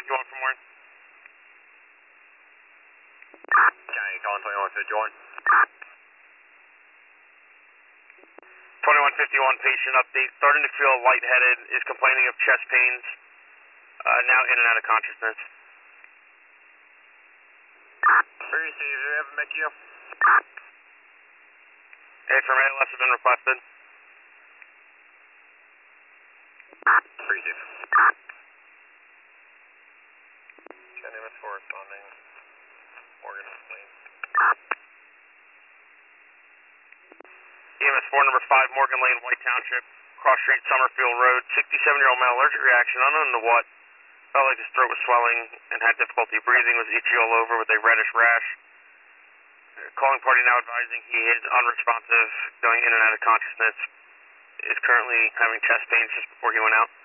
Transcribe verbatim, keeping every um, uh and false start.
fifty-one for morning. County calling twenty-one fifty-one. twenty-one fifty-one patient update. Starting to feel lightheaded, is complaining of chest pains. Uh, now in and out of consciousness. Receive, do you have a M I C U? A from A L S has been requested. Receive. County M S four responding. Morgan Lane. E M S four number five, Morgan Lane, White Township, Cross Street, Summerfield Road. sixty-seven-year-old male, allergic reaction, unknown to what. Felt like his throat was swelling and had difficulty breathing, was itchy all over with a reddish rash. Calling party now advising he is unresponsive, going in and out of consciousness, is currently having chest pains just before he went out.